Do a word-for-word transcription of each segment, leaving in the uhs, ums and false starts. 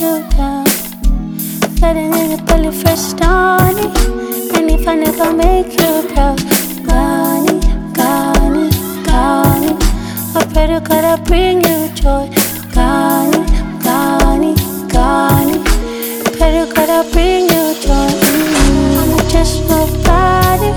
you down. Flooding in your belly fresh stony. And if I never make you proud, Gani, Gani, Gani, I pray to God I bring you joy. Gani, Gani, Gani, pray to God I bring you joy. mm, I'm just nobody,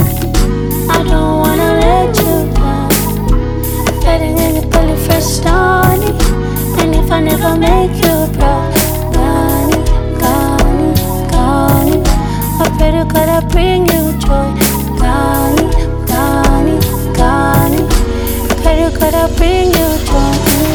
I don't wanna let you down. Flooding in your belly fresh stony. And if I never make you proud, Gani, Gani, Gani, I pray to God I bring you joy. Gani, Gani, Gani, pray to God I bring you joy.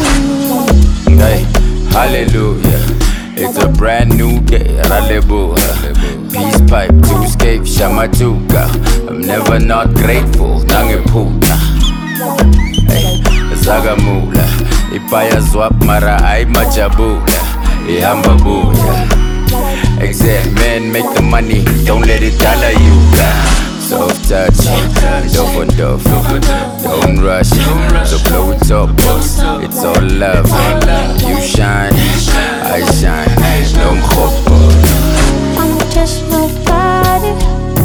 mm. Hey, hallelujah. It's a brand new day, hallelujah. Peace pipe to escape, Shamatuka. I'm never not grateful, Nangepuna. Hey, Zagamula. Ipaya zwap mara ay majabula. Ihamba buya. Exact man, make the money, don't let it dollar you down. Soft touch, dove on dove, don't rush, so blow it up, it's all love. You shine, I shine, no mkhopo. I'm just nobody,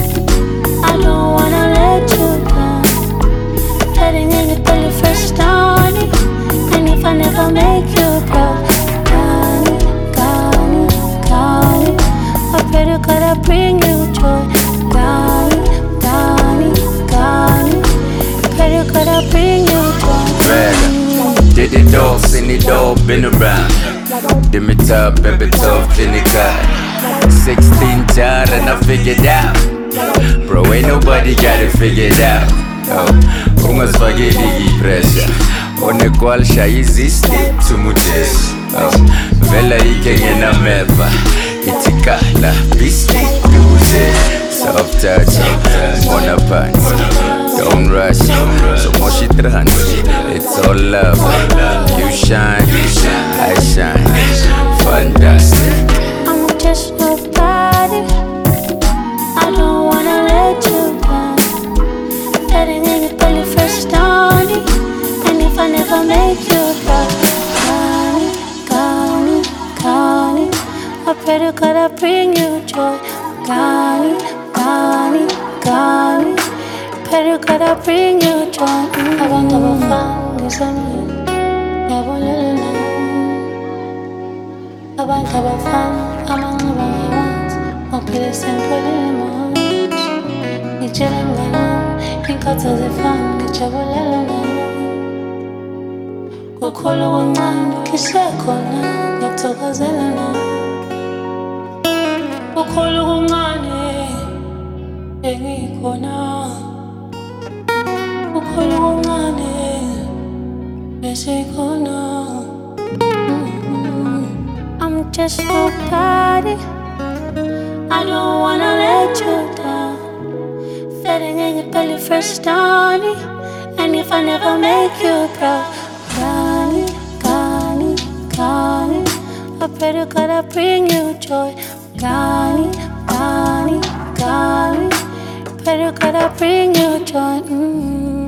I don't wanna let you down. Flooding in your belly fresh stony. And if I never make you proud, Gani, Gani, Gani, I pray to God I bring you joy. Gani, Gani, Gani, pray to God I bring you joy. Rag, did it all, seen it all, been around. Dim it up, baby, tough, thin it cut. Sixteen child and I figured out. Bro, ain't nobody got it figured out. Oh, ungas spaghetti pressure. On a call, shy is this to mujes. Oh, Vela ikengena meva. Itikala, biscuit, duze. Soft touch, on a pants. Don't rush, so much it runs. It's all love. You shine, I shine. Fantastic. I'm just nobody, I don't wanna let you down. Flooding in your belly fresh stony. And if I never make you proud, Gani, Gani, Gani, I pray to God I bring you joy. Gani, Gani, Gani, pray to God I bring you joy. Abantu abafana yabonelana, abantu abafana amanxiba ngemanzi, baphile sempolile manje. Ngitshela mnganami, inkatha zifana, ngijabulela nawe. Kukhulu kuncane, kihle khona, ngiyakuthokozela nawe. Kukhulu kuncane, engikhona. Kukhulu kuncane, besikhona. I'm just nobody, I don't wanna let you down. Flooding in your belly fresh stony. And if I never make you proud, Gani, Gani, Gani, I pray to God I bring you joy. Gani, Gani, Gani, pray to God I bring you joy. mm.